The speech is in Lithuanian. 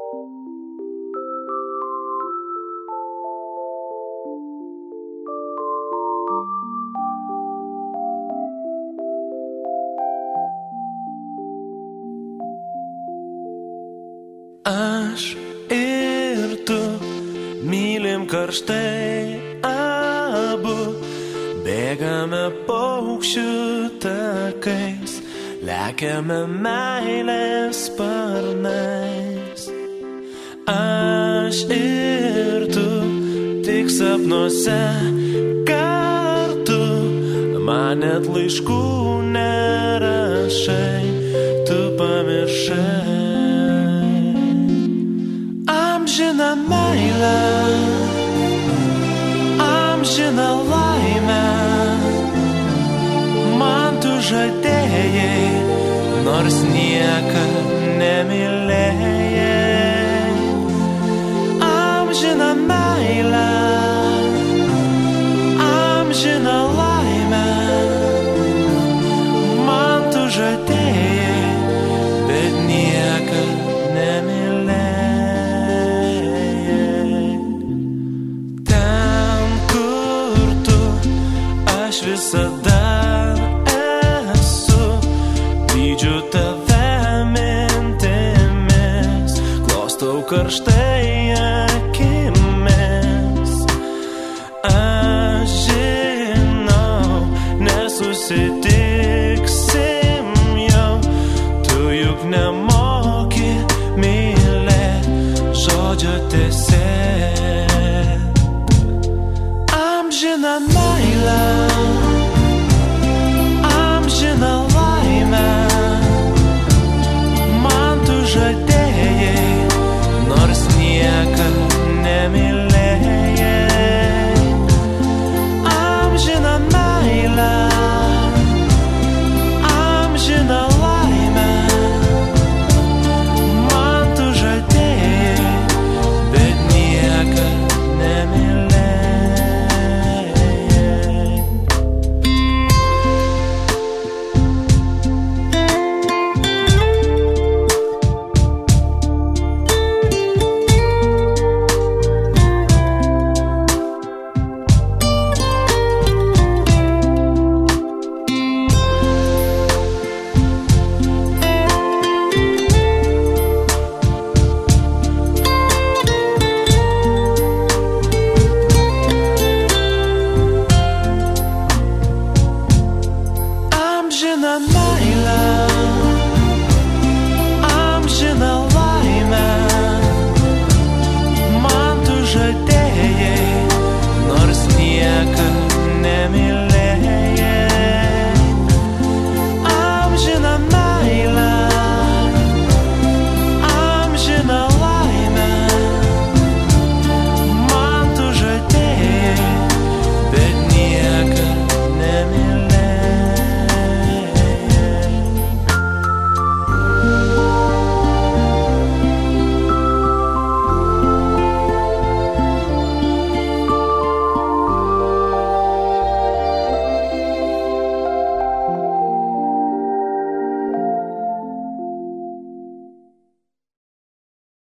Aš ir tu mylim karštai abu, bėgame paukščių takais, lekiame meilės sparnais. Aš ir tu tik sapnuose kartu, man net laiškų nerašai, tu pamiršai. Amžiną meilę, amžiną laimę, man tu žadėjai, nors niekad nemylėjai. Amžiną meilę, amžiną laimę, man tu žadėjai, bet niekad nemylėjai. Aš visada esu, lydžiu tave mintimis, glostau karštai akimis. Aš žinau, nesusitiksim jau, tu juk nemokėsi.